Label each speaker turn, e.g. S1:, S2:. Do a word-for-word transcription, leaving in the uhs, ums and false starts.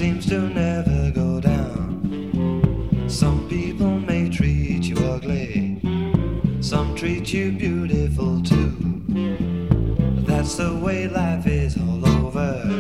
S1: seems to never go down. Some people may treat you ugly, some treat you beautiful too. But that's the way life is all over.